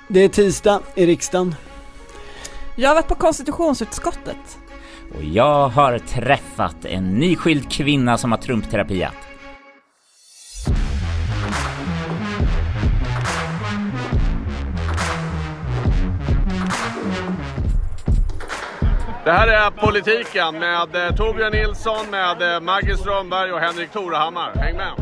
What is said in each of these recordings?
Det är tisdag i riksdagen. Jag har varit på konstitutionsutskottet. Och jag har träffat en nyskild kvinna som har trumpterapiat. Det här är Politiken med Torbjörn Nilsson, med Maggie Strömberg och Henrik Torehammar. Häng med!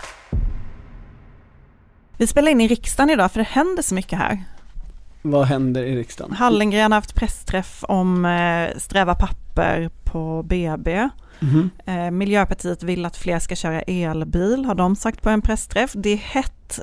Vi spelar in i riksdagen idag för det händer så mycket här. Vad händer i riksdagen? Hallengren har haft pressträff om sträva papper på BB. Miljöpartiet vill att fler ska köra elbil, har de sagt på en pressträff. Det är hett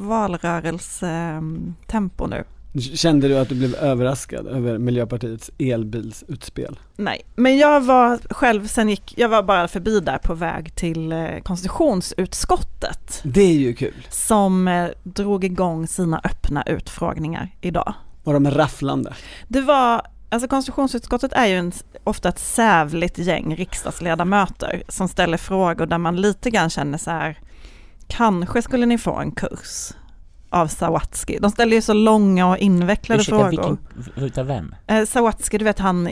valrörelsetempo nu. Kände du att du blev överraskad över Miljöpartiets elbilsutspel? Nej, men jag var själv jag var bara förbi där på väg till konstitutionsutskottet. Det är ju kul. Som drog igång sina öppna utfrågningar idag. Och de är rafflande. Det var, alltså konstitutionsutskottet är ju ofta ett sävligt gäng riksdagsledamöter som ställer frågor där man lite grann känner så här, kanske skulle ni få en kurs av Zawadzki. De ställer ju så långa och invecklade frågor. Utav vem? Zawadzki, du vet han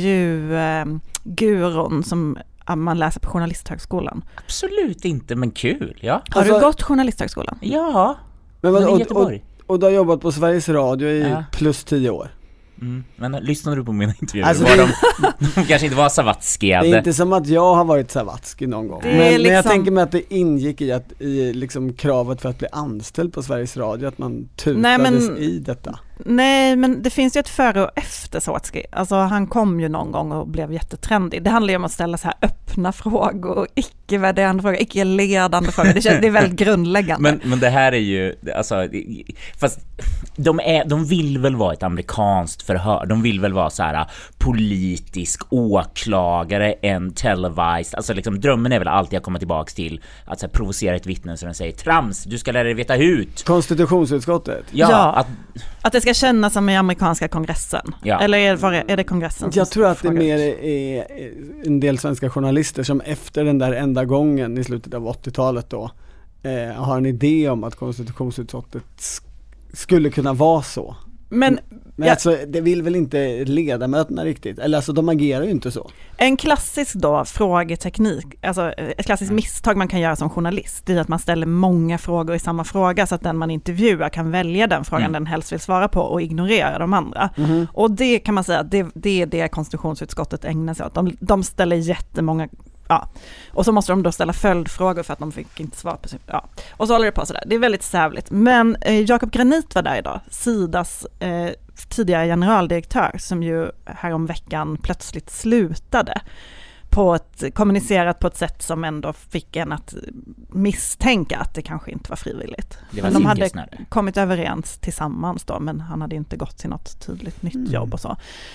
intervjugurun som man läser på Journalisthögskolan. Absolut inte, men kul, ja. Har du gått Journalisthögskolan? Ja, men i Göteborg. Och du har jobbat på Sveriges Radio i plus 10 år. Men lyssnade du på mina intervjuer? Alltså de kanske inte var Zawadzki. Det är inte som att jag har varit Zawadzki någon gång. Men jag tänker mig att det ingick i liksom kravet för att bli anställd på Sveriges Radio, att man tutades i detta. Nej, men det finns ju ett före och efter Zawadzki. Alltså han kom ju någon gång och blev jättetrendig. Det handlar ju om att ställa så här öppna frågor, icke-värderande frågor, icke-ledande frågor. Det är väldigt grundläggande. Men det här är ju, alltså, fast de vill väl vara ett amerikanskt förhör. De vill väl vara så här politisk åklagare än televised. Alltså liksom drömmen är väl alltid att komma tillbaka till att så här, provocera ett vittne så de säger trams, du ska lära dig veta hut. Konstitutionsutskottet. Ja. Att det ska kännas som i amerikanska kongressen. Ja. Eller är det kongressen? Jag tror att det mer är en del svenska journalister som efter den där enda gången i slutet av 80-talet då har en idé om att konstitutionsutskottet skulle kunna vara så. Men alltså, det vill väl inte ledamöterna riktigt? Eller alltså, de agerar ju inte så. En klassisk då frågeteknik, alltså ett klassiskt misstag man kan göra som journalist, det är att man ställer många frågor i samma fråga så att den man intervjuar kan välja den frågan den helst vill svara på och ignorera de andra. Och det kan man säga att det är det konstitutionsutskottet ägnar sig åt. De ställer jättemånga. Ja. Och så måste de då ställa följdfrågor för att de fick inte svar på sin. Ja. Och så håller det på sådär. Det är väldigt sävligt. Men Jakob Granit var där idag. Sidas tidigare generaldirektör som ju häromveckan plötsligt slutade. Kommunicerat på ett sätt som ändå fick en att misstänka att det kanske inte var frivilligt. Men de hade kommit överens tillsammans då, men han hade inte gått till något tydligt nytt jobb och så.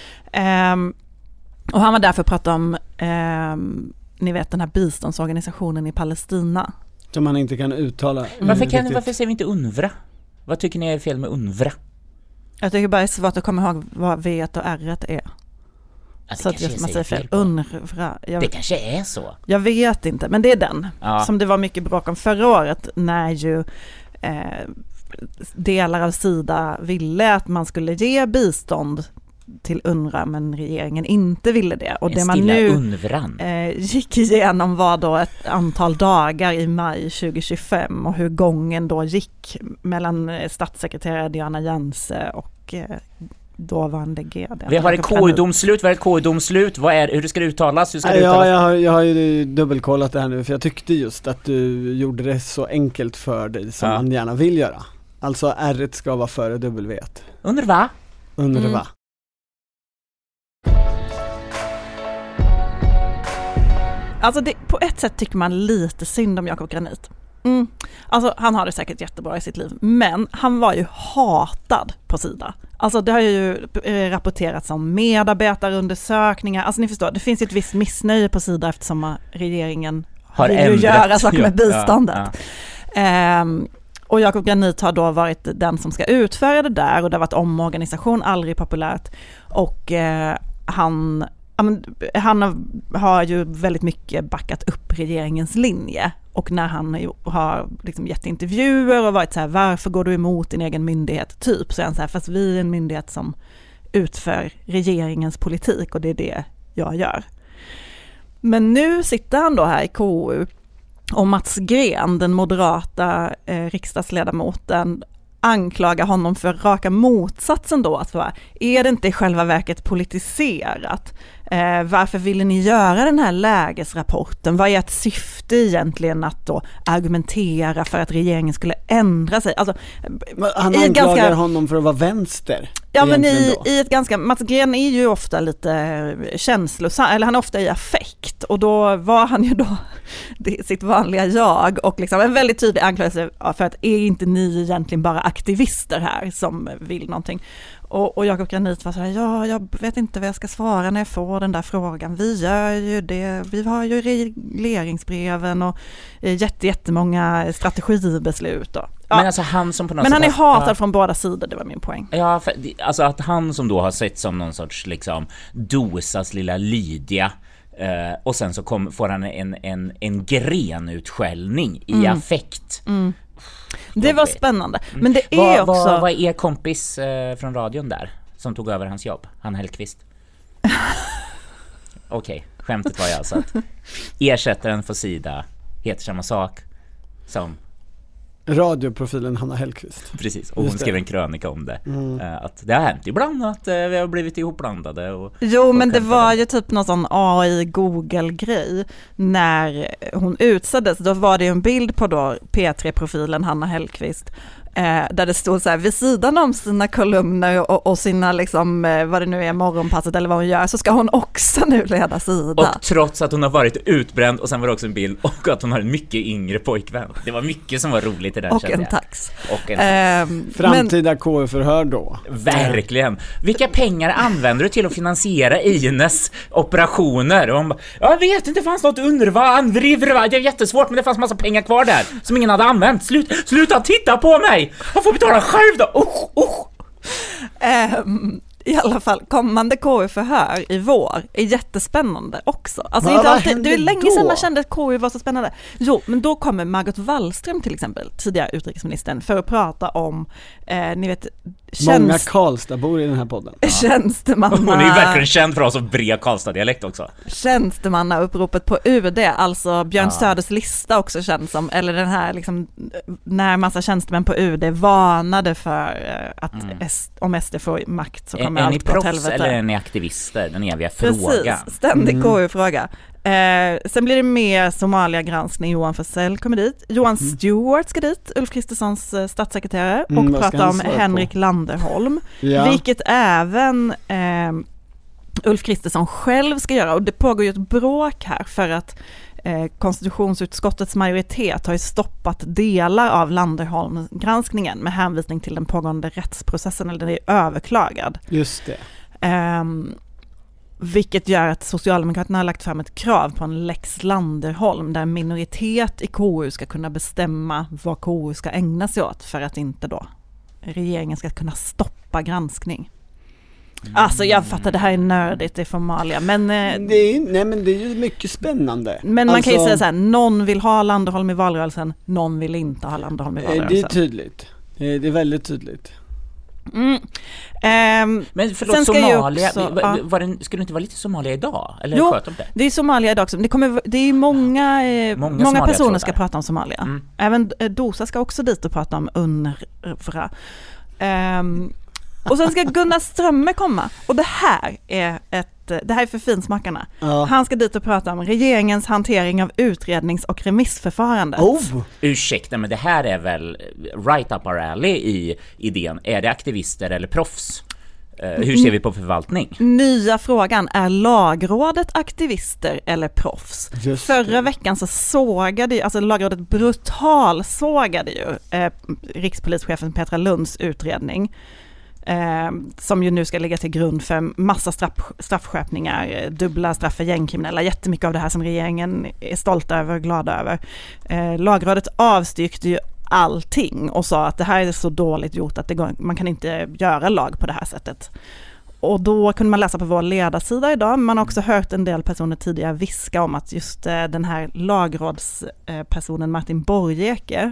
Och han var där för att prata om ni vet den här biståndsorganisationen i Palestina. Som man inte kan uttala. Varför säger vi inte UNRWA? Vad tycker ni är fel med UNRWA? Jag tycker bara det är svårt att komma ihåg vad V och R är. Så att just man säger fel. UNRWA. Det kanske är så. Jag vet inte, men det är den. Ja. Som det var mycket bråk om förra året när ju delar av Sida ville att man skulle ge bistånd till UNRWA, men regeringen inte ville det. Och det man nu gick igenom var då ett antal dagar i maj 2025 och hur gången då gick mellan statssekreterare Diana Jense och dåvarande GD. Vi har ett KU-domslut. Vad är ett KU-domslut? Hur ska det uttalas? Jag har ju dubbelkollat det här nu, för jag tyckte just att du gjorde det så enkelt för dig som man gärna vill göra. Alltså R ska vara före W. UNRWA? UNRWA. Alltså på ett sätt tycker man lite synd om Jakob Granit. Alltså han har det säkert jättebra i sitt liv, men han var ju hatad på Sida. Alltså det har ju rapporterats om medarbetarundersökningar. Alltså ni förstår, det finns ett visst missnöje på Sida eftersom regeringen vill ju göra saker med biståndet. Och Jakob Granit har då varit den som ska utföra det där, och det har varit omorganisation, aldrig populärt. Och han han har ju väldigt mycket backat upp regeringens linje, och när han har liksom gett intervjuer och varit så här, varför går du emot din egen myndighet typ, så är han så här, fast vi är en myndighet som utför regeringens politik och det är det jag gör. Men nu sitter han då här i KU och Mats Green, den moderata riksdagsledamoten, anklagar honom för raka motsatsen då, att är det inte i själva verket politiserat? Varför ville ni göra den här lägesrapporten? Vad är ett syfte egentligen att då argumentera för att regeringen skulle ändra sig? Alltså, han anklagar honom för att vara vänster. Ja, men i ett ganska, Mats Green är ju ofta lite känslosam, eller han är ofta i affekt, och då var han ju då sitt vanliga jag, och liksom en väldigt tydlig anklagelse för att är inte ni egentligen bara aktivister här som vill någonting? Och Jakob Granit var så här, jag vet inte vad jag ska svara när jag får den där frågan. Vi gör ju det, vi har ju regleringsbreven och jättemånga strategibeslut. Men alltså han som på något men han är sätt hatad från båda sidor, det var min poäng. Ja, alltså att han som då har sett som någon sorts liksom Dosas lilla Lydia, och sen så får han en grenutskälning i affekt. Det var spännande. Men det är också... Vad är kompis från radion där som tog över hans jobb? Han Hellqvist. Okej, skämtet var ju alltså att ersättaren för Sida heter samma sak som radioprofilen Hanna Hellqvist. Precis, och hon skrev en krönika om det. Att det har hänt ibland att vi har blivit ihopblandade. Jo, men det var ju typ någon sån AI-Google-grej. När hon utsades, då var det en bild på då P3-profilen Hanna Hellqvist. Där det stod så här, vid sidan om sina kolumner och sina liksom, vad det nu är, morgonpasset eller vad hon gör, så ska hon också nu leda Sida. Och trots att hon har varit utbränd, och sen var det också en bild och att hon har en mycket yngre pojkvän. Det var mycket som var roligt i den. Och en tax. Framtida KU-förhör då. Verkligen. Vilka pengar använder du till att finansiera Ines operationer? Och hon bara, jag vet inte, det fanns något undervar. Det är jättesvårt, men det fanns massa pengar kvar där som ingen hade använt. Sluta titta på mig! Jag får betala själv då! I alla fall, kommande KU-förhör i vår är jättespännande också. Alltså inte alltid, det är länge sedan man kände att KU var så spännande. Jo, men då kommer Margot Wallström till exempel, tidigare utrikesministern, för att prata om, ni vet, många Karlstadbor i den här podden. Tjänstemanna... Hon är ju verkligen känd för oss att bred Karlstad-dialekt också. Tjänstemanna-uppropet på UD, alltså Björn Söders lista också känns som, eller den här liksom, när massa tjänstemän på UD varnade för att om SD får makt så kommer allt på helvete. Eller är ni aktivister? Den eviga frågan. Precis, ständig KU-fråga. Sen blir det mer Somalia-granskning. Johan Forssell kommer dit. Johan Stewart ska dit, Ulf Kristerssons statssekreterare, och prata om Henrik Landerholm. Vilket även Ulf Kristersson själv ska göra. Och det pågår ju ett bråk här för att konstitutionsutskottets majoritet har ju stoppat delar av Landerholm-granskningen med hänvisning till den pågående rättsprocessen, eller den är överklagad. Just det. Vilket gör att Socialdemokraterna har lagt fram ett krav på en Lex Landerholm där en minoritet i KU ska kunna bestämma vad KU ska ägna sig åt för att inte då regeringen ska kunna stoppa granskning. Alltså jag fattar, det här är nördigt i formalia, men det är ju mycket spännande. Men man kan ju säga så här, någon vill ha Landerholm i valrörelsen, någon vill inte ha Landerholm i valrörelsen. Det är tydligt. Det är väldigt tydligt. Men förlåt, Somalia, skulle det inte vara lite Somalia idag? Eller jo, det är Somalia idag också. Det är många personer ska prata om Somalia. Även Dosa ska också dit och prata om UNRWA. Och sen ska Gunnar Strömmer komma. Och det här är för finsmakarna. Han ska dit och prata om regeringens hantering av utrednings- och remissförfarandet. Ursäkta, men det här är väl right up our alley i idén. Är det aktivister eller proffs? Hur ser vi på förvaltning? Nya frågan, är lagrådet aktivister eller proffs? Förra veckan så lagrådet brutalsågade ju rikspolischefen Petra Lunds utredning. Som ju nu ska ligga till grund för massa straffskärpningar, dubbla straff för gängkriminella, jättemycket av det här som regeringen är stolt över och glad över. Lagrådet avstyrkte ju allting och sa att det här är så dåligt gjort att man kan inte göra lag på det här sättet. Och då kunde man läsa på vår ledarsida idag. Man har också hört en del personer tidigare viska om att just den här lagrådspersonen Martin Borgeke,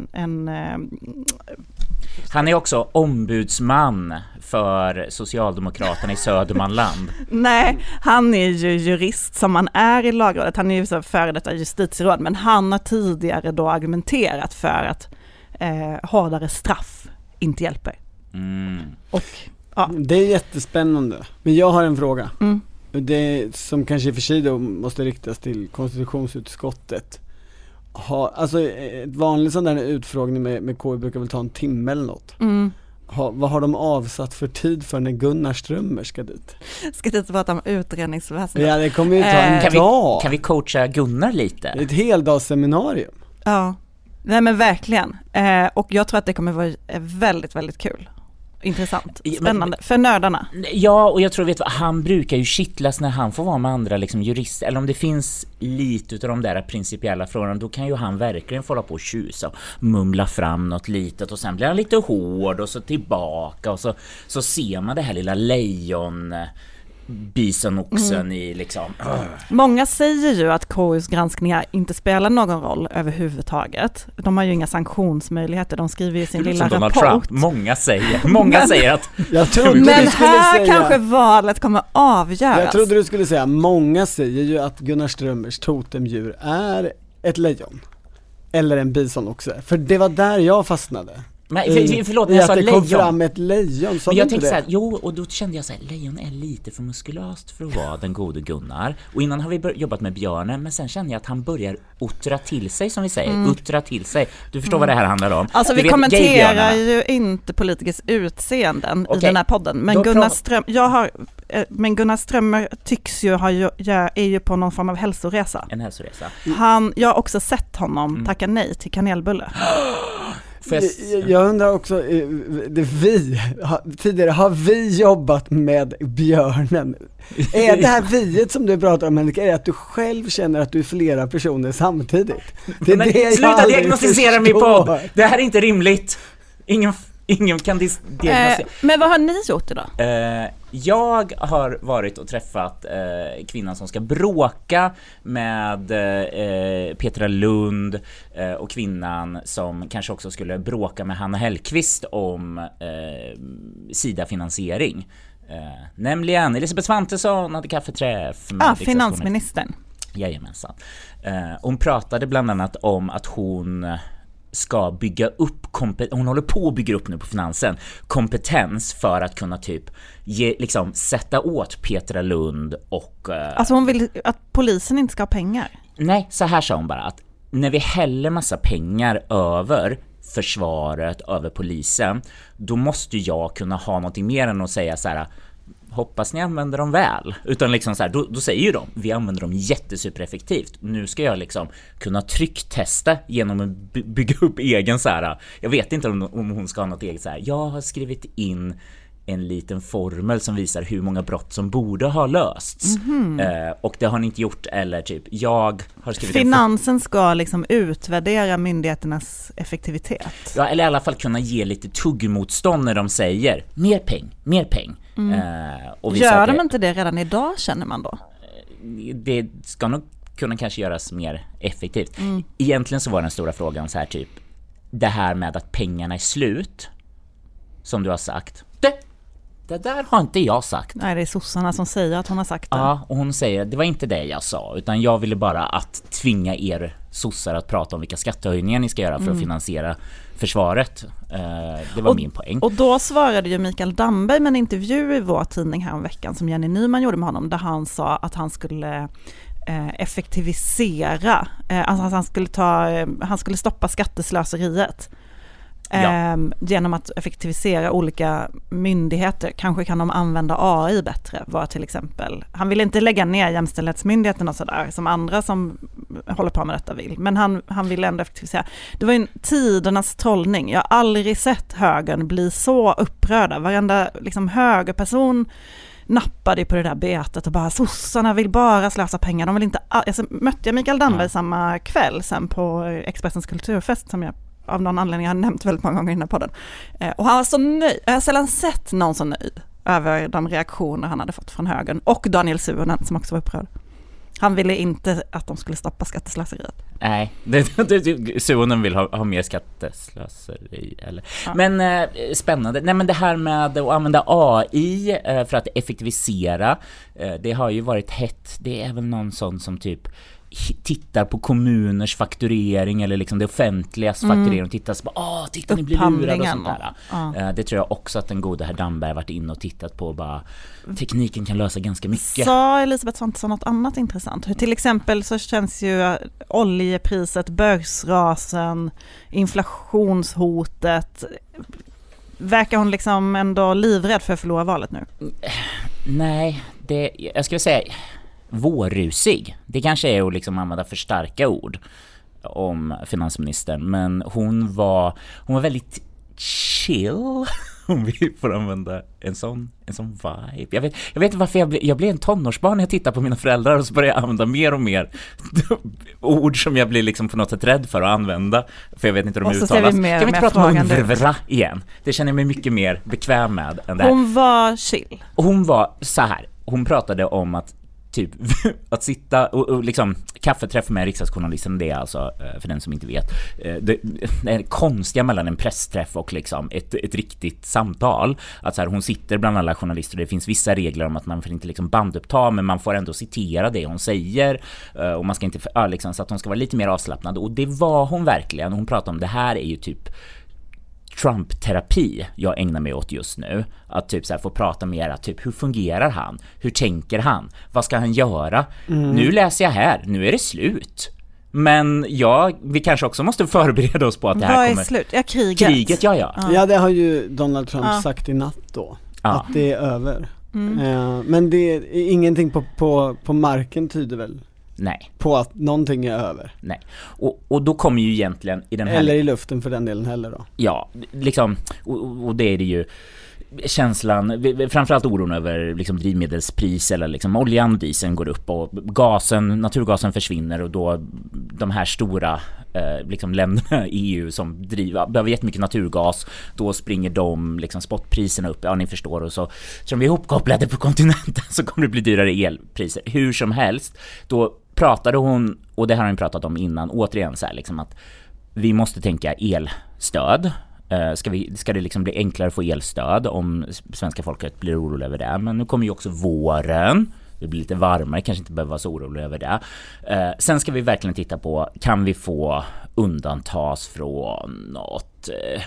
han är också ombudsman för Socialdemokraterna i Södermanland. Nej, han är ju jurist som man är i lagrådet. Han är ju så före detta justitieråd, men han har tidigare då argumenterat för att hårdare straff inte hjälper. Och, ja. Det är jättespännande. Men jag har en fråga. Det som kanske i och för sig då måste riktas till konstitutionsutskottet. Alltså ett vanligt sån där utfrågning med KU brukar väl ta en timme eller något. Vad har de avsatt för tid för när Gunnar Strömmer ska dit? Ska dit prata om utredningsväsendet? Ja, det kommer ju ta en dag. Kan vi coacha Gunnar lite? Ett heldagsseminarium. Ja, nej men verkligen. Och jag tror att det kommer vara väldigt, väldigt kul. Intressant, spännande, för nördarna. Ja, och jag tror, han brukar ju kittlas när han får vara med andra liksom jurister, eller om det finns lite utav de där principiella frågorna, då kan ju han verkligen få hålla på och tjusa och mumla fram något litet, och sen blir han lite hård och så tillbaka, och så ser man det här lilla lejon bisonoxen i liksom. Många säger ju att KUs granskningar inte spelar någon roll överhuvudtaget. De har ju inga sanktionsmöjligheter. De skriver ju sin lilla rapport. Trump. Många säger att men här kanske valet kommer avgöras. Jag trodde du skulle säga, många säger ju att Gunnar Strömmers totemdjur är ett lejon eller en bisonoxe. För det var där jag fastnade. Men förlåt, när jag sa det lejon. kom fram ett lejon. Men jag tänkte så här, och då kände jag så här, lejon är lite för muskulöst för att vara den gode Gunnar. Och innan har vi jobbat med björnen, men sen känner jag att han börjar uttra till sig, som vi säger. Uttra till sig. Du förstår vad det här handlar om. Alltså vi kommenterar ju inte politikers utseenden i den här podden. Men Gunnar Strömmer tycks ju är ju på någon form av hälsoresa. En hälsoresa. Jag har också sett honom tacka nej till kanelbulle. Jag undrar också, tidigare har vi jobbat med björnen. Är det här viet som du pratar om, Henrik, är det att du själv känner att du är flera personer samtidigt? Det är men det sluta diagnostisera mig på. Det här är inte rimligt. Ingen kan diagnostisera. Men vad har ni gjort idag? Jag har varit och träffat kvinnan som ska bråka med Petra Lund och kvinnan som kanske också skulle bråka med Hanna Hellqvist om Sida-finansiering. Nämligen Elisabeth Svantesson hade kaffeträff med finansministern. Jajamensan. Hon pratade bland annat om att hon ska bygga upp hon håller på att bygga upp nu på finansen kompetens för att kunna typ sätta åt Petra Lund och alltså hon vill att polisen inte ska ha pengar. Nej, så här sa hon bara, att när vi häller massa pengar över försvaret, över polisen, då måste jag kunna ha något mer än att säga så här: hoppas ni använder dem väl. Utan liksom så här, då säger ju de, vi använder dem jättesupereffektivt. Nu ska jag liksom kunna trycktesta genom att bygga upp egen så här. Jag vet inte om hon ska ha något eget så här. Jag har skrivit in en liten formel som visar hur många brott som borde ha lösts. Och det har ni inte gjort, eller typ jag har skrivit finansen ska liksom utvärdera myndigheternas effektivitet. Ja, eller i alla fall kunna ge lite tuggmotstånd när de säger mer peng. Och gör de inte det redan idag, känner man då? Det ska nog kunna kanske göras mer effektivt. Egentligen så var den stora frågan så här typ, det här med att pengarna är slut, som du har sagt. Det där har inte jag sagt. Nej, det är sossarna som säger att hon har sagt det. Ja, och hon säger, det var inte det jag sa, utan jag ville bara att tvinga er sossar att prata om vilka skattehöjningar ni ska göra för att finansiera försvaret. Det var min poäng. Och då svarade ju Mikael Damberg med en intervju i vår tidning här om veckan som Jenny Nyman gjorde med honom, där han sa att han skulle effektivisera, alltså han skulle stoppa skatteslöseriet. Genom att effektivisera olika myndigheter. Kanske kan de använda AI bättre, var till exempel. Han vill inte lägga ner jämställdhetsmyndigheten och sådär, som andra som håller på med detta vill. Men han vill ändå effektivisera. Det var ju en tidernas trollning. Jag har aldrig sett högern bli så upprörda. Varenda liksom högerperson nappade på det där betet och bara, sossarna vill bara slösa pengar. De vill inte. Jag mötte Mikael Damberg samma kväll sen på Expressens kulturfest, som jag av någon anledning har nämnt väldigt många gånger i den här podden. Och han var så nöjd. Jag har sällan sett någon så nöjd. över de reaktioner han hade fått från högern och Daniel Suhonen som också var upprörd. Han ville inte att de skulle stoppa skatteslöseriet. Nej, Suhonen vill ha mer skatteslöseri. Eller. Ja. Men spännande. Nej, men det här med att använda AI för att effektivisera, det har ju varit hett. Det är väl någon sån som typ tittar på kommuners fakturering eller liksom det offentligas fakturering och tittar så bara, titta ni blir lurade och sånt där. Det tror jag också att den gode herr Damberg varit inne och tittat på, bara tekniken kan lösa ganska mycket. Sa Elisabeth Svantesson något annat intressant? Hur till exempel så känns ju oljepriset, börsrasen, inflationshotet, verkar hon liksom ändå livrädd för att förlora valet nu? Nej, jag skulle säga vårrusig. Det kanske är att liksom använda för starka ord om finansministern, men hon var väldigt chill, om vi får använda en sån vibe. Jag vet inte varför jag blev en tonårsbarn när jag tittar på mina föräldrar och så börjar jag använda mer och mer ord som jag blir liksom på något sätt rädd för att använda, för jag vet inte hur de uttalas. Jag vill inte prata om unvrvra igen. Det känner jag mig mycket mer bekväm med än det här. Hon var chill. Hon var så här. Hon pratade om att typ att sitta och liksom kaffeträff med riksdagsjournalisten, det är alltså, för den som inte vet, det är konstiga mellan en pressträff och liksom ett riktigt samtal. Att så här, hon sitter bland alla journalister och det finns vissa regler om att man får inte liksom banduppta, men man får ändå citera det hon säger och man ska inte liksom, så att hon ska vara lite mer avslappnad, och det var hon verkligen. Hon pratade om det här är ju typ Trump-terapi jag ägnar mig åt just nu. Att typ så här få prata mer, typ hur fungerar han? Hur tänker han? Vad ska han göra? Nu läser jag här, nu är det slut. Men vi kanske också måste förbereda oss på att det här kommer. Vad är slut? Ja, kriget. Ja, det har ju Donald Trump sagt i natt då. Att det är över. Men det är ingenting på marken tyder väl? Nej. På att någonting är över. Nej. Och då kommer ju egentligen i den här... Eller i luften för den delen heller då. Ja, liksom, och det är det ju känslan, framförallt oron över liksom drivmedelspris, eller liksom oljan och dieseln går upp och naturgasen försvinner, och då de här stora liksom länderna i EU som behöver jättemycket naturgas, då springer de liksom spotpriserna upp, ja ni förstår, och så som vi är ihopkopplade på kontinenten så kommer det bli dyrare elpriser. Hur som helst, då pratade hon, och det har hon pratat om innan, återigen så här, liksom att vi måste tänka elstöd. Ska det liksom bli enklare att få elstöd om svenska folket blir oroliga över det? Men nu kommer ju också våren. Det blir lite varmare, kanske inte behöver vara så orolig över det. Sen ska vi verkligen titta på, kan vi få undantas från något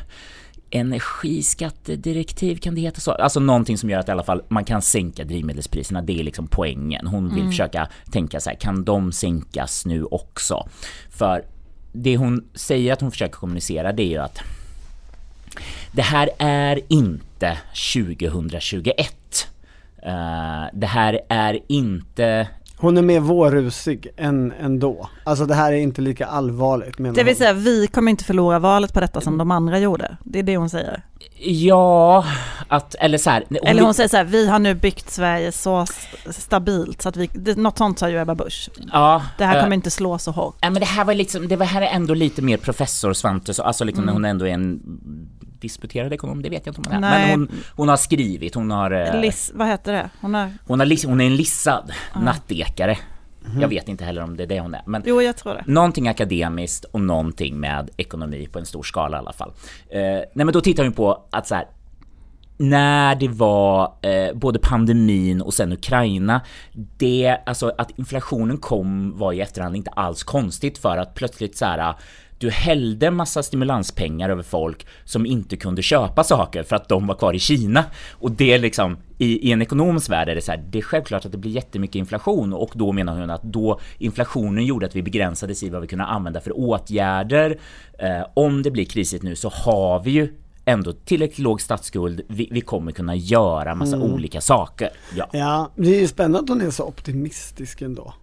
energiskattedirektiv, kan det heta så? Alltså någonting som gör att i alla fall man kan sänka drivmedelspriserna, det är liksom poängen. Hon vill försöka tänka så här, kan de sänkas nu också? För det hon säger att hon försöker kommunicera, det är ju att det här är inte 2021. Det här är inte... Hon är mer vårrusig än då. Alltså det här är inte lika allvarligt. Det vill säga, vi kommer inte förlora valet på detta som de andra gjorde. Det är det hon säger. Ja, eller så här... Eller hon säger så här, vi har nu byggt Sverige så stabilt så att något sånt sa ju Ebba Busch. Ja, det här kommer inte slå så hårt. Men det här var liksom, det här är ändå lite mer professor Svante, alltså liksom när hon ändå är en disputerad ekonom, det vet jag inte om hon är. Men hon har skrivit, hon har... vad heter det? Hon är en lissad nattekare. Jag vet inte heller om det är det hon är. Men jo, jag tror det. Någonting akademiskt och någonting med ekonomi på en stor skala i alla fall. Nej, men då tittar vi på att så här, när det var både pandemin och sen Ukraina, alltså att inflationen var i efterhand inte alls konstigt, för att plötsligt så här, du hällde massa stimulanspengar över folk som inte kunde köpa saker för att de var kvar i Kina. Och det liksom, i en ekonomisk värld är det så här, det är självklart att det blir jättemycket inflation, och då menar hon att då inflationen gjorde att vi begränsades i vad vi kunde använda för åtgärder. Om det blir krisigt nu så har vi ju ändå tillräckligt låg statsskuld, vi kommer kunna göra massa olika saker. Ja, det är ju spännande att hon är så optimistisk ändå.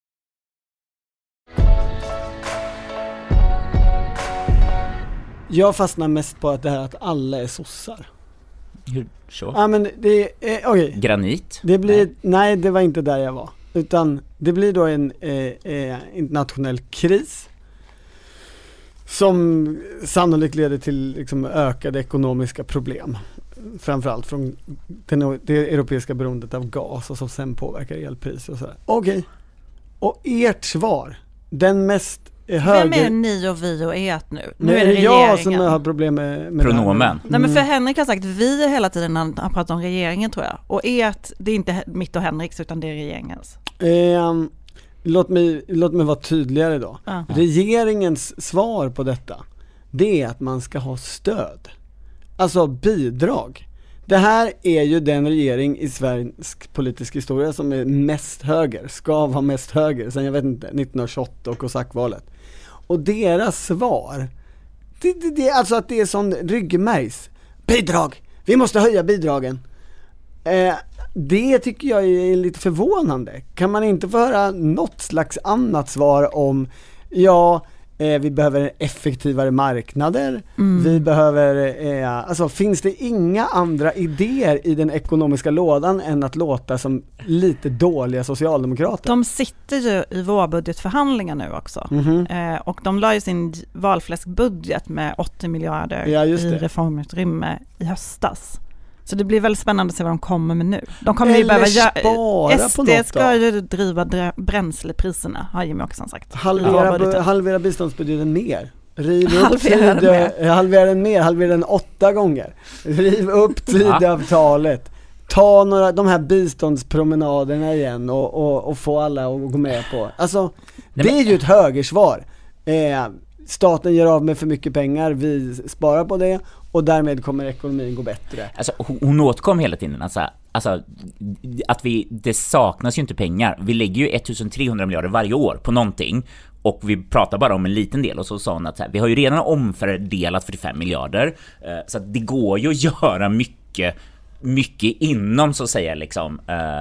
Jag fastnar mest på att det här att alla är sossar. Hur så? Ja, men det är okej. Granit? Det blir nej, det var inte där jag var. Utan det blir då en internationell kris som sannolikt leder till liksom ökade ekonomiska problem framförallt från det europeiska beroendet av gas och som sen påverkar elpriser och sådär. Okej. Och ert svar, den mest höger... Vem är ni och vi och ert nu? Nu är är det jag regeringen som har problem med pronomen. Nej, men för Henrik har sagt vi hela tiden när han pratar om regeringen, tror jag. Och ert, det är inte mitt och Henriks utan det är regeringens. Låt mig vara tydligare då. Regeringens svar på detta, det är att man ska ha stöd. Alltså bidrag. Det här är ju den regering i svensk politisk historia som är mest höger, ska vara mest höger sen jag vet inte, 1928 och kosackvalet. Och deras svar, det är alltså att det är sån ryggmärgs. Bidrag! Vi måste höja bidragen. Det tycker jag är lite förvånande. Kan man inte få höra något slags annat svar om vi behöver effektivare marknader. Vi behöver, alltså finns det inga andra idéer i den ekonomiska lådan än att låta som lite dåliga socialdemokrater? De sitter ju i vårbudgetförhandlingar nu också. Och de la ju sin valfläskbudget med 80 miljarder i reformutrymme i höstas. Så det blir väldigt spännande att se vad de kommer med nu. De kommer ju behöva SD ska ju driva bränslepriserna, har Jimmie Åkesson sagt. Halvera biståndsbudgeten mer. Halvera den mer, halvera den 8 gånger. Riv upp Tidöavtalet. Ta de här biståndspromenaderna igen och få alla att gå med på. Alltså, det är ju ett högersvar. Staten gör av med för mycket pengar, vi sparar på det och därmed kommer ekonomin gå bättre. Alltså, hon återkom hela tiden alltså att det saknas ju inte pengar. Vi lägger ju 1300 miljarder varje år på någonting och vi pratar bara om en liten del, och så sa hon att vi har ju redan omfördelat 45 miljarder så att det går ju att göra mycket inom, så att säga, liksom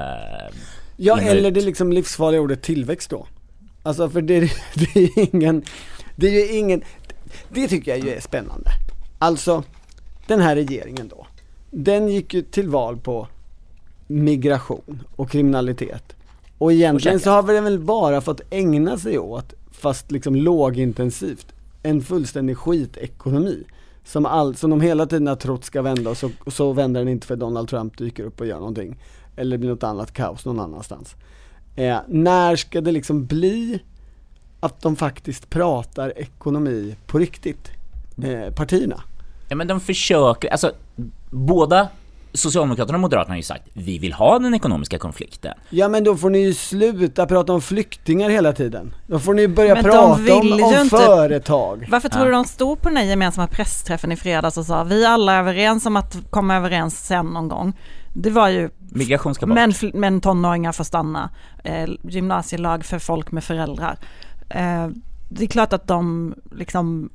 eller det liksom livsfarliga ordet tillväxt då. Alltså för det är ingen, det tycker jag ju är spännande. Alltså, den här regeringen då, den gick ju till val på migration och kriminalitet. Och egentligen så har vi väl bara fått ägna sig åt, fast liksom lågintensivt, en fullständig skitekonomi. Som de hela tiden har trott ska vända, och så vänder den inte för Donald Trump dyker upp och gör någonting. Eller blir något annat kaos någon annanstans. När ska det liksom bli att de faktiskt pratar ekonomi på riktigt, partierna? Ja, men de försöker, alltså båda Socialdemokraterna och Moderaterna har ju sagt vi vill ha den ekonomiska konflikten. Ja, men då får ni ju sluta prata om flyktingar hela tiden. Då får ni börja prata om företag. Varför tror du de stod på den här gemensamma pressträffen i fredags och sa vi alla är överens om att komma överens sen någon gång? Det var ju migration ska bort. Men tonåringar får stanna, gymnasielag för folk med föräldrar. Det är klart att de liksom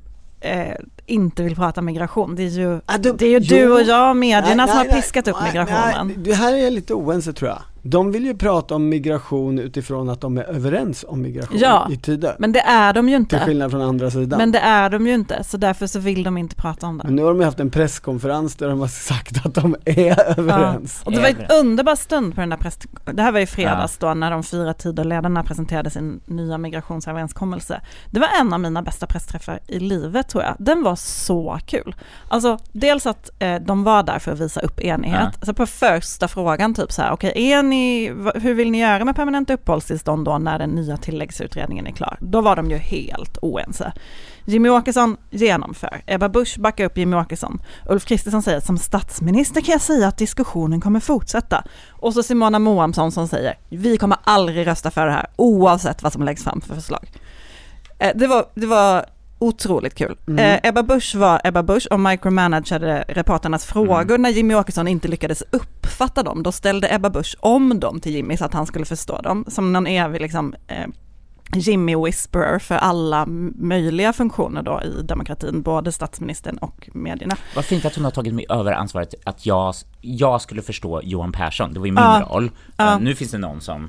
inte vill prata migration. Det är ju du och jag, medierna, som har piskat upp migrationen. Det här är lite oense, tror jag. De vill ju prata om migration utifrån att de är överens om migration i tider. Men det är de ju inte. Till skillnad från andra sidan. Men det är de ju inte, så därför så vill de inte prata om det. Men nu har de haft en presskonferens där de har sagt att de är överens. Och det var ett underbar stund på den där det här var i fredags då, när de 4 Tidöledarna presenterade sin nya migrationsöverenskommelse. Det var en av mina bästa pressträffar i livet, tror jag. Den var så kul. Alltså, dels att de var där för att visa upp enighet. Alltså på första frågan typ så här, okej, hur vill ni göra med permanenta uppehållstillstånd då när den nya tilläggsutredningen är klar? Då var de ju helt oense. Jimmie Åkesson genomför. Ebba Busch backar upp Jimmie Åkesson. Ulf Kristersson säger som statsminister kan jag säga att diskussionen kommer fortsätta. Och så Simona Moamsson som säger vi kommer aldrig rösta för det här oavsett vad som läggs fram för förslag. Det var otroligt kul. Ebba Busch var Ebba Busch och micromanagade reporternas frågor när Jimmie Åkesson inte lyckades uppfatta dem. Då ställde Ebba Busch om dem till Jimmie så att han skulle förstå dem. Som någon evig liksom, Jimmie whisperer för alla möjliga funktioner då i demokratin, både statsministern och medierna. Vad fint att hon har tagit mig över ansvaret att jag skulle förstå Johan Persson. Det var ju min roll. Nu finns det någon som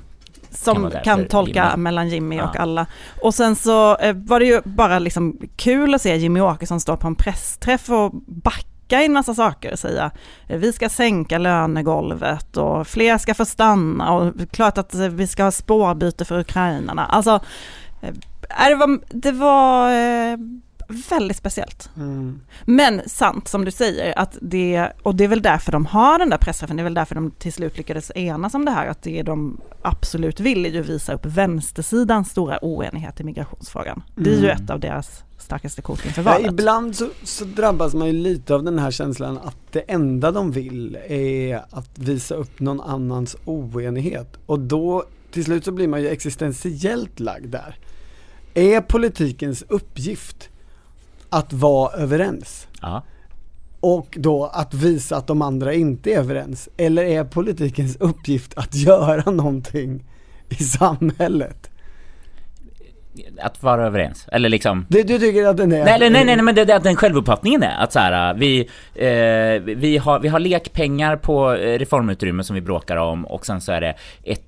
kan tolka Jimmie. Mellan Jimmie och alla. Och sen så var det ju bara liksom kul att se Jimmie Åkesson stå på en pressträff och backa in massa saker och säga vi ska sänka lönegolvet och fler ska få stanna och klart att vi ska ha spårbyte för ukrainarna. Alltså det var upp. Väldigt speciellt. Men sant som du säger, att det är väl därför de har den där pressträffen, det är väl därför de till slut lyckades enas om det här, att det de absolut vill är ju visa upp vänstersidans stora oenighet i migrationsfrågan. Det är ju ett av deras starkaste kort inför valet. Ibland så drabbas man ju lite av den här känslan att det enda de vill är att visa upp någon annans oenighet. Och då till slut så blir man ju existentiellt lagd där. Är politikens uppgift att vara överens? Ja. Och då att visa att de andra inte är överens? Eller är politikens uppgift att göra någonting i samhället? Att vara överens. Eller liksom... Du tycker att den är... Nej, men det den självuppfattningen är att så här, vi har lekpengar på reformutrymme som vi bråkar om, och sen så är det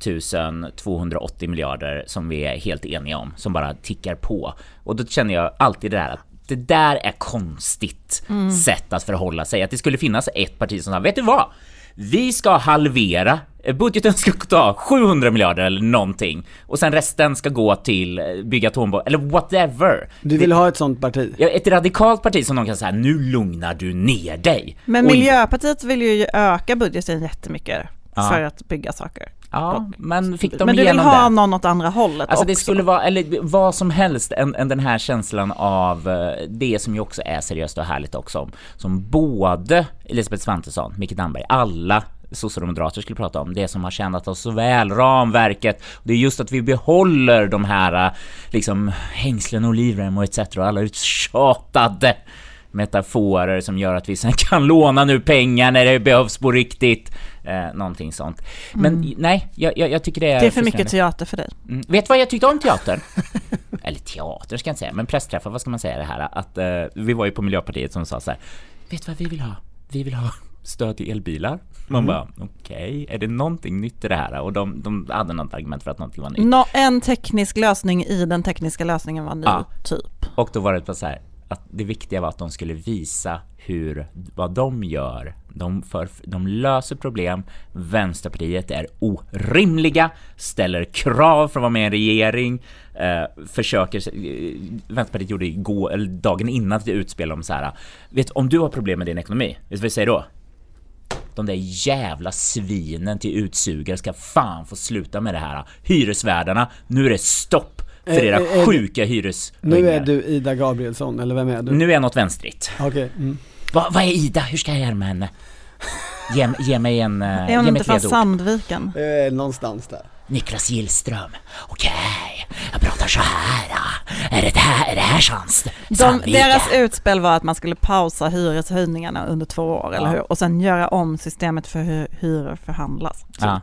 1280 miljarder som vi är helt eniga om, som bara tickar på. Och då känner jag alltid det där att det där är konstigt sätt att förhålla sig. Att det skulle finnas ett parti som sa, vet du vad? Vi ska halvera, budgeten ska ta 700 miljarder eller någonting, och sen resten ska gå till bygga atombomber eller whatever. Du vill ha ett sånt parti? Ja, ett radikalt parti som de kan säga, nu lugnar du ner dig. Men Miljöpartiet vill ju öka budgeten jättemycket för att bygga saker. Ja, men fick de men du vill igenom ha det? Någon åt andra hållet alltså också. Det skulle vara, eller vad som helst än den här känslan av det som ju också är seriöst och härligt också, som både Elisabeth Svantesson, Micke Damberg, alla socialdemokrater skulle prata om, det som har tjänat oss så väl, ramverket. Det är just att vi behåller de här liksom hängslen och livrem och etc. och alla uttjatade metaforer som gör att vi sen kan låna nu pengar när det behövs på riktigt. Någonting sånt. Men nej, jag tycker det är för mycket teater för dig. Vet du vad jag tyckte om teatern? Eller teater ska jag inte säga, men pressträffar, vad ska man säga det här? Att vi var ju på Miljöpartiet som sa så här, vet du vad vi vill ha? Vi vill ha stöd till elbilar. Man bara, okej, är det någonting nytt i det här? Och de hade något argument för att någonting var nytt. En teknisk lösning i den tekniska lösningen var ny, typ. Och då var det bara så här, att det viktiga var att de skulle visa vad de gör. De löser problem. Vänsterpartiet är orimliga, ställer krav för att vara med i en regering, Vänsterpartiet gjorde eller dagen innan ett utspel om så här, om du har problem med din ekonomi, vet du vad jag säger då? De där jävla svinen till utsugare ska fan få sluta med det här. Hyresvärdarna, nu är det stopp för era sjuka hyreshöjningar. Nu är du Ida Gabrielsson, eller vem är du? Nu är jag något vänstrigt. Okej. Vad är Ida? Hur ska jag göra med henne? Ge mig en... Är hon inte från Sandviken? Någonstans där. Niklas Gillström. Okej, jag pratar så här. Är det här chans? Deras utspel var att man skulle pausa hyreshöjningarna under 2 år, eller hur? Och sen göra om systemet för hur hyror förhandlas. Ja.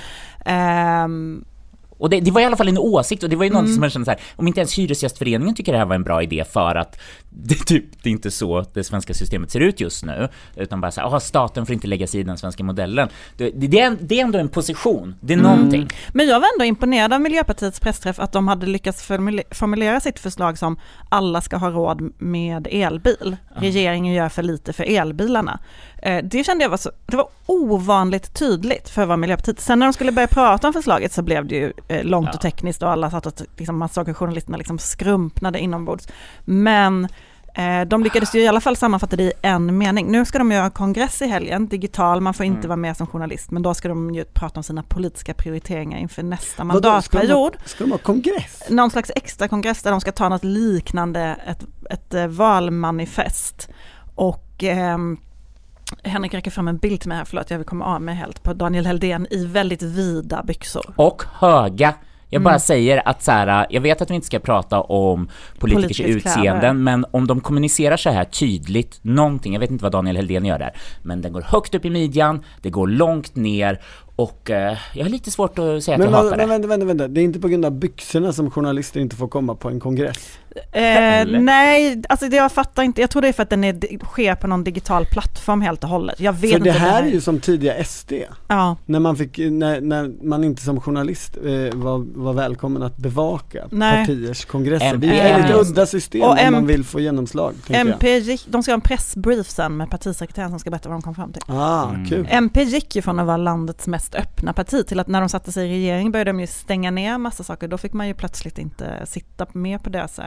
Och det var i alla fall en åsikt, och det var ju något som man kände så här, om inte ens Hyresgästföreningen tycker det här var en bra idé för att det är inte så det svenska systemet ser ut just nu, utan bara så här, staten får inte lägga sig i den svenska modellen. Det är ändå en position, det är någonting. Men jag var ändå imponerad av Miljöpartiets pressträff att de hade lyckats formulera sitt förslag som alla ska ha råd med elbil. Regeringen gör för lite för elbilarna. Det kände jag det var ovanligt tydligt för att vara Miljöpartiet. Sen när de skulle börja prata om förslaget så blev det ju långt och tekniskt, och alla satt att liksom, man såg hur journalisterna liksom skrumpnade inombords. Men de lyckades ju i alla fall sammanfatta det i en mening. Nu ska de göra kongress i helgen, digital, man får inte vara med som journalist, men då ska de ju prata om sina politiska prioriteringar inför nästa mandatperiod. Ska de ha kongress? Någon slags extra kongress där de ska ta något liknande, ett valmanifest. Och Henrik räcker fram en bild till mig här, förlåt, jag vill komma av mig helt, på Daniel Heldén i väldigt vida byxor. Och höga. Jag bara säger att så här, jag vet att vi inte ska prata om politikers utseenden, men om de kommunicerar så här tydligt någonting, jag vet inte vad Daniel Heldén gör där, men den går högt upp i midjan, det går långt ner, och jag har lite svårt att säga att jag hatar det. Men vänta, det är inte på grund av byxorna som journalister inte får komma på en kongress? Nej, alltså jag fattar inte. Jag tror det är för att den sker på någon digital plattform helt och hållet. Jag vet för det inte här är ju som tidiga SD. Ja. När man inte som journalist var välkommen att bevaka partiers kongresser. Det är lite udda system om man vill få genomslag. De ska ha en pressbrief sen med partisekreteraren som ska berätta vad de kom fram till. Kul. MP gick ju från att vara landets mest öppna parti till att när de satte sig i regering började de ju stänga ner massa saker. Då fick man ju plötsligt inte sitta med på det så här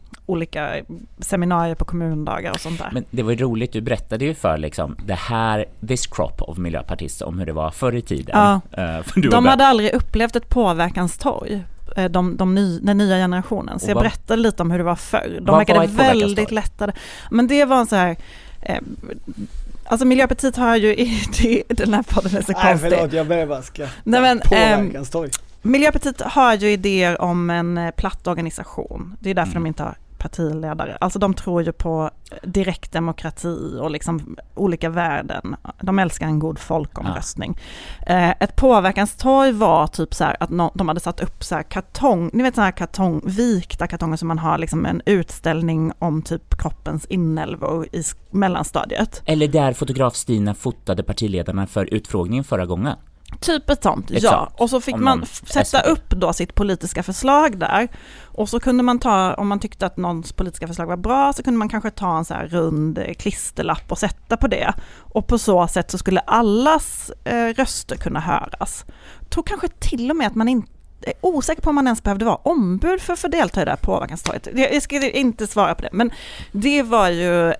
olika seminarier på kommundagar och sånt där. Men det var ju roligt, du berättade ju för liksom this crop of miljöpartister om hur det var förr i tiden. Ja. För de hade aldrig upplevt ett påverkanstorg, den nya generationen. Så jag berättade lite om hur det var förr. De verkade väldigt lättade. Men det var en så här... Alltså Miljöpartiet har ju den här podden är så konstig. Nej, förlåt, jag börjar bara skratta. Påverkanstorg. Miljöpartiet har ju idéer om en platt organisation. Det är därför de inte har partiledare. Alltså de tror ju på direktdemokrati och liksom olika värden. De älskar en god folkomröstning. Ett påverkanstorg var typ så här att de hade satt upp så här kartong, ni vet så här vikta kartonger som man har liksom en utställning om typ kroppens inälvor i mellanstadiet. Eller där fotograf Stina fotade partiledarna för utfrågningen förra gången. Typ ett sånt, ja. Och så fick man sätta upp då sitt politiska förslag där. Och så kunde man ta, om man tyckte att någons politiska förslag var bra, så kunde man kanske ta en så här rund klisterlapp och sätta på det. Och på så sätt så skulle allas röster kunna höras. Jag tror kanske till och med att man inte är osäker på om man ens behövde vara ombud för att delta i det här påverkanstorget. Jag ska inte svara på det. Men det var ju,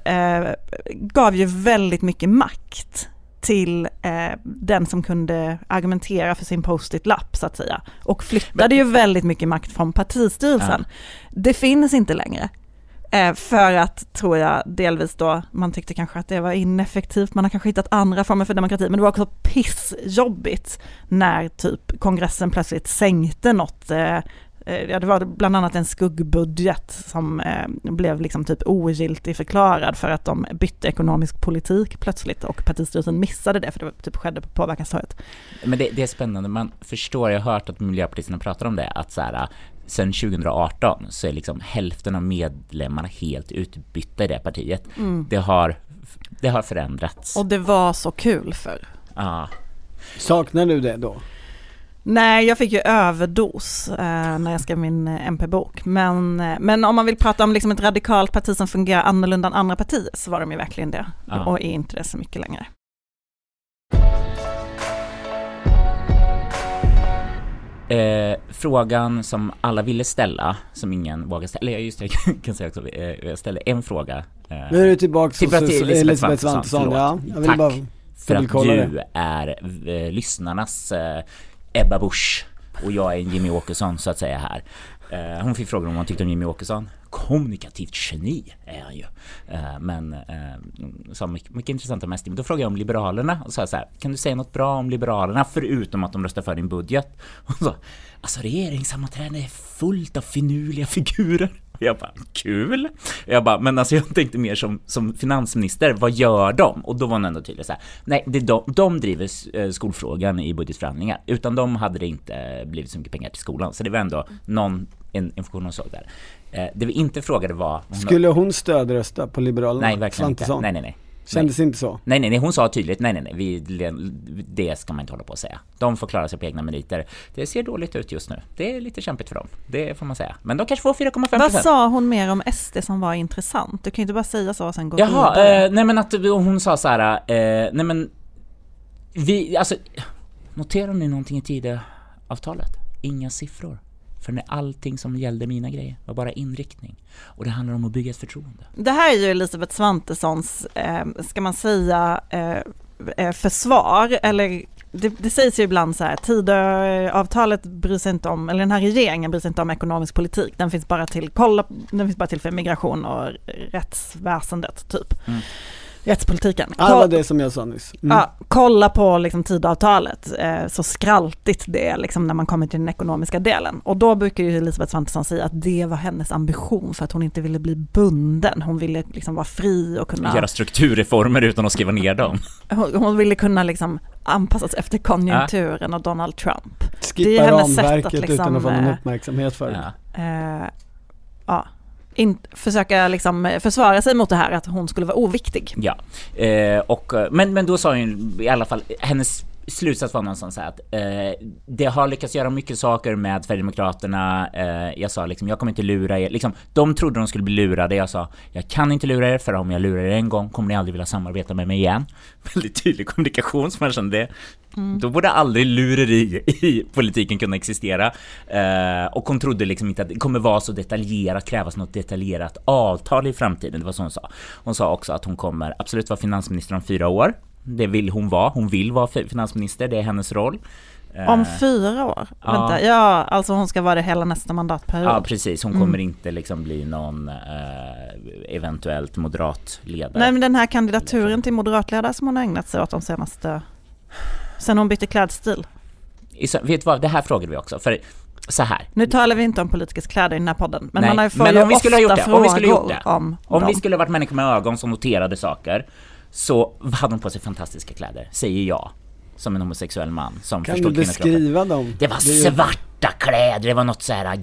gav ju väldigt mycket makt till den som kunde argumentera för sin post-it-lapp så att säga. Och flyttade ju väldigt mycket makt från partistyrelsen. Ja. Det finns inte längre. För att, tror jag, delvis då man tyckte kanske att det var ineffektivt. Man har kanske hittat andra former för demokrati. Men det var också pissjobbigt när typ kongressen plötsligt sänkte något. Det var bland annat en skuggbudget som blev liksom typ ogiltig förklarad för att de bytte ekonomisk politik plötsligt och partistyrelsen missade det för det typ skedde på påverkanstorget. Men det är spännande, man förstår, jag har hört att miljöpartisterna pratar om det, att så här, sen 2018 så är liksom hälften av medlemmarna helt utbytta i det partiet. Det har förändrats. Och det var så kul för. Ja. Saknar du det då? Nej, jag fick ju överdos när jag skrev min MP-bok. Men om man vill prata om liksom ett radikalt parti som fungerar annorlunda än andra partier så var de ju verkligen det. Ja. Och är inte det så mycket längre. Frågan som alla ville ställa, som ingen vågade ställa. Just det, jag kan säga också, jag ställde en fråga. Nu är du tillbaka till Elisabeth Svantesson. Ja, jag vill bara för att du är lyssnarnas Ebba Busch och jag är en Jimmy Åkesson så att säga här. Hon fick frågan om hon tyckte om Jimmy Åkesson. Kommunikativt geni är han ju. Men så mycket intressant och mest. Då frågade jag om Liberalerna och sa så här: kan du säga något bra om Liberalerna förutom att de röstar för din budget? Och så, alltså regeringssammanträden är fullt av finurliga figurer. Jag bara, kul. Jag bara, men alltså jag tänkte mer som finansminister, vad gör de? Och då var hon ändå tydlig så här: nej, de driver skolfrågan i budgetförhandlingar. Utan de hade det inte blivit så mycket pengar till skolan. Så det var ändå en funktion hon såg där. Det vi inte frågade var... Skulle hon stödrösta på Liberalerna? Nej, verkligen inte. Nej. Kändes inte så? Nej, hon sa tydligt, nej, det ska man inte hålla på att säga. De får klara sig på egna meriter. Det ser dåligt ut just nu. Det är lite kämpigt för dem, det får man säga. Men de kanske får 4,5%. Vad sa hon mer om SD som var intressant? Du kan ju inte bara säga så och sen gå vidare. Jaha, nej men att hon sa så här, nej men vi, alltså, noterar ni någonting i Tidöavtalet? Inga siffror. För när allting som gällde mina grejer var bara inriktning. Och det handlar om att bygga ett förtroende. Det här är ju Elisabeth Svantessons, ska man säga, försvar. Eller det sägs ju ibland så här: Tidöavtalet bryr sig inte om, eller den här regeringen bryr sig inte om ekonomisk politik. Den finns bara till för migration och rättsväsendet typ. Rättspolitiken. Det var det som jag sa nyss. Ja, kolla på liksom Tidöavtalet, så skraltigt det är liksom när man kommer till den ekonomiska delen. Och då brukar ju Elisabeth Svantesson säga att det var hennes ambition för att hon inte ville bli bunden. Hon ville liksom vara fri och kunna... göra strukturreformer utan att skriva ner dem. Hon ville kunna liksom anpassas efter konjunkturen och Donald Trump. Skippa det är hennes ramverket sätt att liksom, utan att få någon uppmärksamhet för det. Försöka liksom försvara sig mot det här att hon skulle vara oviktig. Ja, men då sa hon i alla fall, hennes slutsats var någonstans så att det har lyckats göra mycket saker med Sverigedemokraterna. Jag sa liksom, jag kommer inte lura er. Liksom, de trodde de skulle bli lurade. Jag sa, jag kan inte lura er, för om jag lurar er en gång kommer ni aldrig vilja samarbeta med mig igen. Väldigt tydlig kommunikation, som man kände det. Då borde aldrig lureri i politiken kunna existera. Och hon trodde liksom inte att det kommer vara så detaljerat, krävas något detaljerat avtal i framtiden. Det var så hon sa. Hon sa också att hon kommer absolut vara finansminister om 4 år. Det vill hon vara. Hon vill vara finansminister. Det är hennes roll. Om 4 år? Ja. Vänta, ja, alltså hon ska vara det hela nästa mandatperiod. Ja, precis. Hon kommer inte liksom bli någon eventuellt moderatledare. Nej, men den här kandidaturen till moderatledare som hon har ägnat sig åt de senaste... Sen hon bytte klädstil. Vet du vad? Det här frågade vi också. För så här. Nu talar vi inte om politiska kläder i den här podden. Men Nej, man har ju men om vi skulle ha gjort det. Om vi skulle ha varit människor med ögon som noterade saker, så hade de på sig fantastiska kläder, säger jag. Som en homosexuell man som kan du beskriva dem? Det var svarta kläder, det var något så här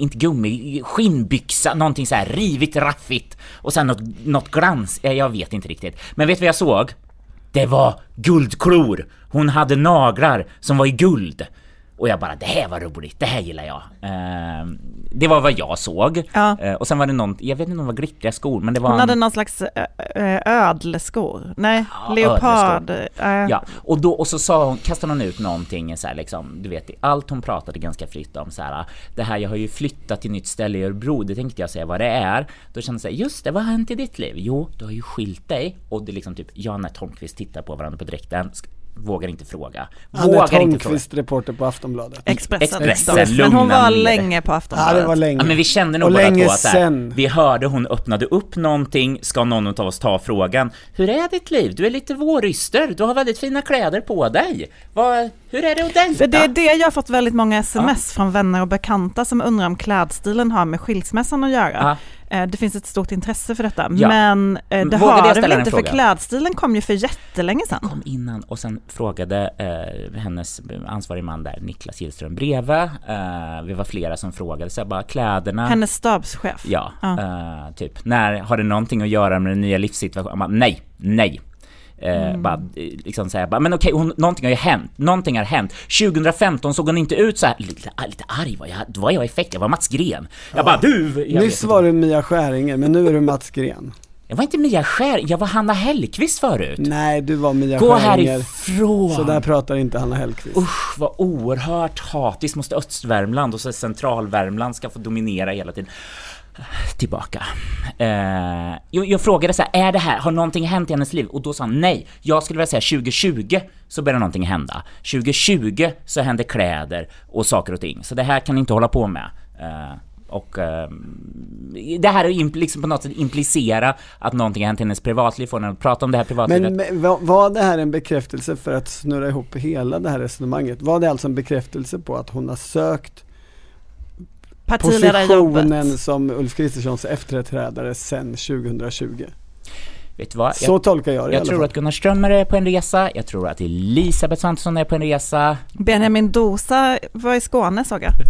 skinnbyxa, någonting så här rivigt, raffigt, och sen något glans, jag vet inte riktigt. Men vet du vad jag såg? Det var guldklor. Hon hade naglar som var i guld. Och jag bara, det här var roligt, det här gillar jag. Det var vad jag såg. Ja. Och sen var det någon, jag vet inte om det var glittriga skor, men det var... Hon hade någon slags ödleskor. Nej, leopard. Ja, och så sa hon, kastade hon ut någonting så här, liksom, du vet, allt hon pratade ganska fritt om så här, det här, jag har ju flyttat till nytt ställe i Örebro, det tänkte jag säga vad det är. Då kände jag, just det, vad har hänt i ditt liv? Jo, du har ju skilt dig. Och det liksom typ, jag och Anette Holmqvist tittar på varandra på direkten, vågar inte fråga. Anette Holmqvist, reporter på Aftonbladet. Expressen. Men hon var länge på Aftonbladet. Ja, det var länge. Ja, men vi kände nog bara på att vi hörde hon öppnade upp någonting. Ska någon av oss ta frågan? Hur är ditt liv? Du är lite våryster. Du har väldigt fina kläder på dig. Hur är det att dejta? För det är det jag har fått väldigt många sms från vänner och bekanta som undrar om klädstilen har med skilsmässan att göra. Det finns ett stort intresse för detta. Ja. Men det har det väl inte, för klädstilen kom ju för jättelänge sedan. Kom innan, och sen frågade hennes ansvarig man där, Niklas Gillström, bredvid. Vi var flera som frågade, så bara kläderna. Hennes stabschef. Ja, typ. När har det någonting att göra med den nya livssituationen? Nej. Bara, liksom så här, bara, men okej, någonting har ju hänt. Någonting har hänt. 2015 såg hon inte ut så här lite arg. Då var jag effekt. Jag var Mats Gren. Jag bara, Nyss var du Mia Skäringer, men nu är du Mats Gren. Jag var inte Mia Skäringer, jag var Hanna Hellqvist förut. Nej, du var Mia Gå Skäringer. Härifrån. Så där pratar inte Hanna Hellqvist. Usch, vad oerhört hatiskt. Måste Östvärmland och så Centralvärmland ska få dominera hela tiden. Tillbaka. Jag frågade så här, har någonting hänt i hennes liv? Och då sa han nej. Jag skulle vilja säga 2020 så började någonting hända. 2020 så hände kläder och saker och ting. Så det här kan ni inte hålla på med. Det här är liksom på något sätt implicera att någonting har hänt i hennes privatliv. Får henne att prata om det här privatlivet. Men var det här en bekräftelse, för att snurra ihop hela det här resonemanget? Var det alltså en bekräftelse på att hon har sökt positionen som Ulf Kristerssons efterträdare sedan 2020? Vet du vad? Så tolkar jag det. Jag tror att Gunnar Strömmer är på en resa. Jag tror att Elisabeth Svantesson är på en resa. Benjamin Dosa var i Skåne, såg jag.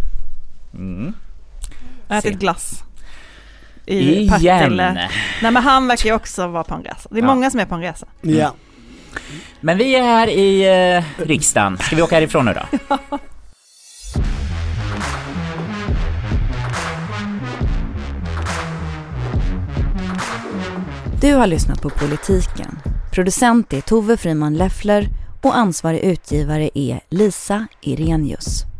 Ätit glass i Partille. Nej, men han verkar ju också vara på en resa. Det är många som är på en resa. Ja. Men vi är här i riksdagen. Ska vi åka härifrån nu då? Du har lyssnat på Politiken. Producent är Tove Friman Leffler och ansvarig utgivare är Lisa Irenius.